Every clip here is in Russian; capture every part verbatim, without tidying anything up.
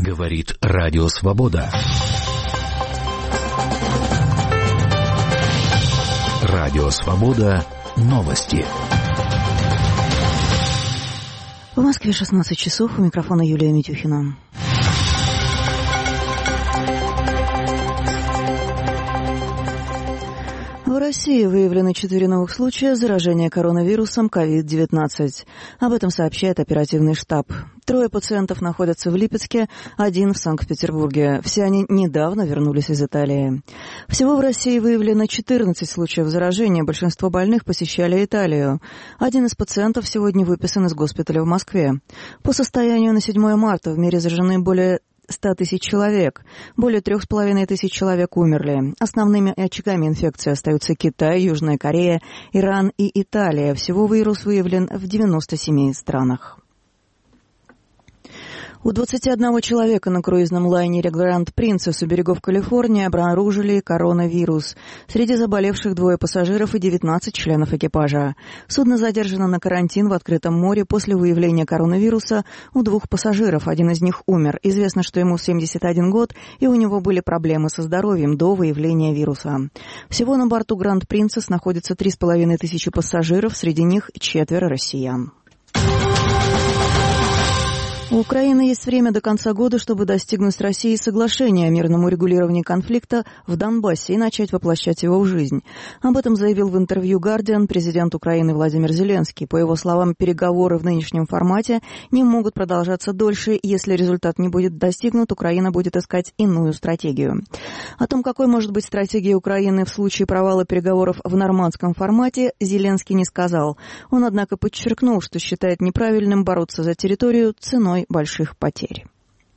Говорит Радио Свобода. Радио Свобода. Новости. В Москве шестнадцать часов. У микрофона Юлия Митюхина. В России выявлены четыре новых случая заражения коронавирусом ковид девятнадцать. Об этом сообщает оперативный штаб. Трое пациентов находятся в Липецке, один в Санкт-Петербурге. Все они недавно вернулись из Италии. Всего в России выявлено четырнадцать случаев заражения. Большинство больных посещали Италию. Один из пациентов сегодня выписан из госпиталя в Москве. По состоянию на седьмое марта в мире заражены более ста тысяч человек. Более трех с половиной тысяч человек умерли. Основными очагами инфекции остаются Китай, Южная Корея, Иран и Италия. Всего вирус выявлен в девяноста семи странах. У двадцати одного человека на круизном лайнере «Гранд Принцесс» у берегов Калифорнии обнаружили коронавирус. Среди заболевших двое пассажиров и девятнадцать членов экипажа. Судно задержано на карантин в открытом море после выявления коронавируса у двух пассажиров. Один из них умер. Известно, что ему семьдесят один год, и у него были проблемы со здоровьем до выявления вируса. Всего на борту «Гранд Принцесс» находится три с половиной тысячи пассажиров, среди них четверо россиян. У Украины есть время до конца года, чтобы достигнуть с Россией соглашения о мирном урегулировании конфликта в Донбассе и начать воплощать его в жизнь. Об этом заявил в интервью «Гардиан» президент Украины Владимир Зеленский. По его словам, переговоры в нынешнем формате не могут продолжаться дольше. Если результат не будет достигнут, Украина будет искать иную стратегию. О том, какой может быть стратегия Украины в случае провала переговоров в нормандском формате, Зеленский не сказал. Он, однако, подчеркнул, что считает неправильным бороться за территорию ценой больших потерь.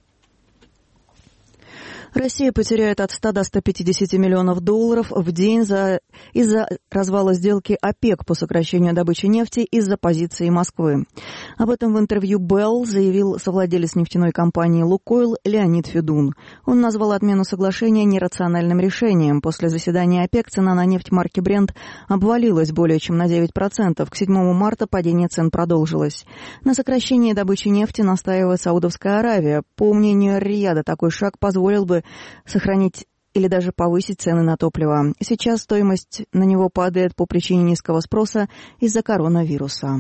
Россия потеряет от ста до ста пятидесяти миллионов долларов в день за... из-за развала сделки ОПЕК по сокращению добычи нефти из-за позиции Москвы. Об этом в интервью Белл заявил совладелец нефтяной компании «Лукойл» Леонид Федун. Он назвал отмену соглашения нерациональным решением. После заседания ОПЕК цена на нефть марки Brent обвалилась более чем на девять процентов. К седьмому марта падение цен продолжилось. На сокращении добычи нефти настаивает Саудовская Аравия. По мнению Ар-Рияда, такой шаг позволил бы сохранить или даже повысить цены на топливо. Сейчас стоимость на него падает по причине низкого спроса из-за коронавируса.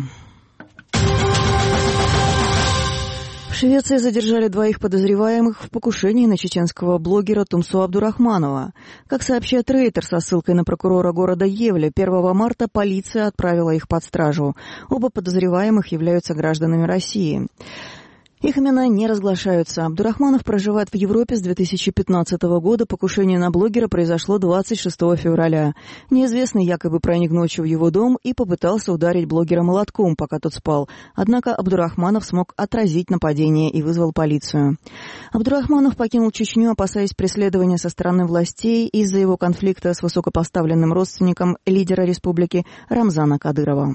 В Швеции задержали двоих подозреваемых в покушении на чеченского блогера Тумсо Абдурахманова. Как сообщает Рейтер со ссылкой на прокурора города Евля, первого марта полиция отправила их под стражу. Оба подозреваемых являются гражданами России. Их имена не разглашаются. Абдурахманов проживает в Европе с две тысячи пятнадцатого года. Покушение на блогера произошло двадцать шестого февраля. Неизвестный якобы проник ночью в его дом и попытался ударить блогера молотком, пока тот спал. Однако Абдурахманов смог отразить нападение и вызвал полицию. Абдурахманов покинул Чечню, опасаясь преследования со стороны властей из-за его конфликта с высокопоставленным родственником лидера республики Рамзана Кадырова.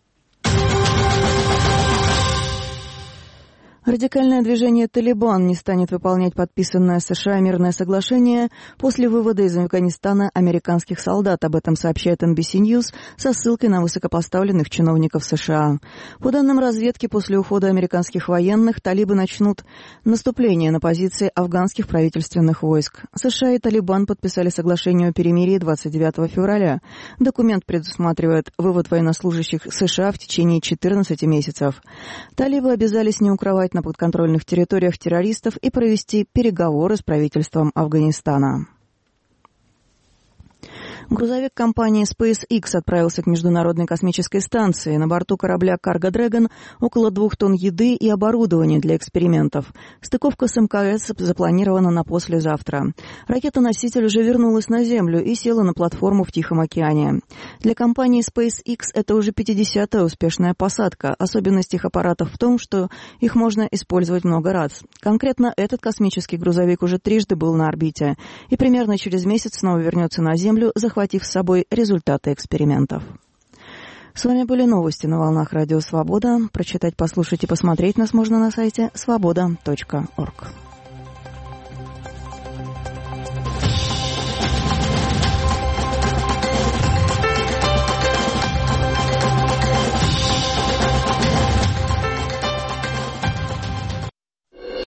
Радикальное движение «Талибан» не станет выполнять подписанное США мирное соглашение после вывода из Афганистана американских солдат. Об этом сообщает эн би си News со ссылкой на высокопоставленных чиновников США. По данным разведки, после ухода американских военных талибы начнут наступление на позиции афганских правительственных войск. США и «Талибан» подписали соглашение о перемирии двадцать девятого февраля. Документ предусматривает вывод военнослужащих США в течение четырнадцати месяцев. Талибы обязались не укрывать на подконтрольных территориях террористов и провести переговоры с правительством Афганистана. Грузовик компании SpaceX отправился к Международной космической станции. На борту корабля Cargo Dragon около двух тонн еды и оборудования для экспериментов. Стыковка с эм ка эс запланирована на послезавтра. Ракета-носитель уже вернулась на Землю и села на платформу в Тихом океане. Для компании SpaceX это уже пятидесятая успешная посадка. Особенность их аппаратов в том, что их можно использовать много раз. Конкретно этот космический грузовик уже трижды был на орбите и примерно через месяц снова вернется на Землю, захватив с собой результаты экспериментов. С вами были новости на волнах Радио Свобода. Прочитать, послушать и посмотреть нас можно на сайте свобода точка орг.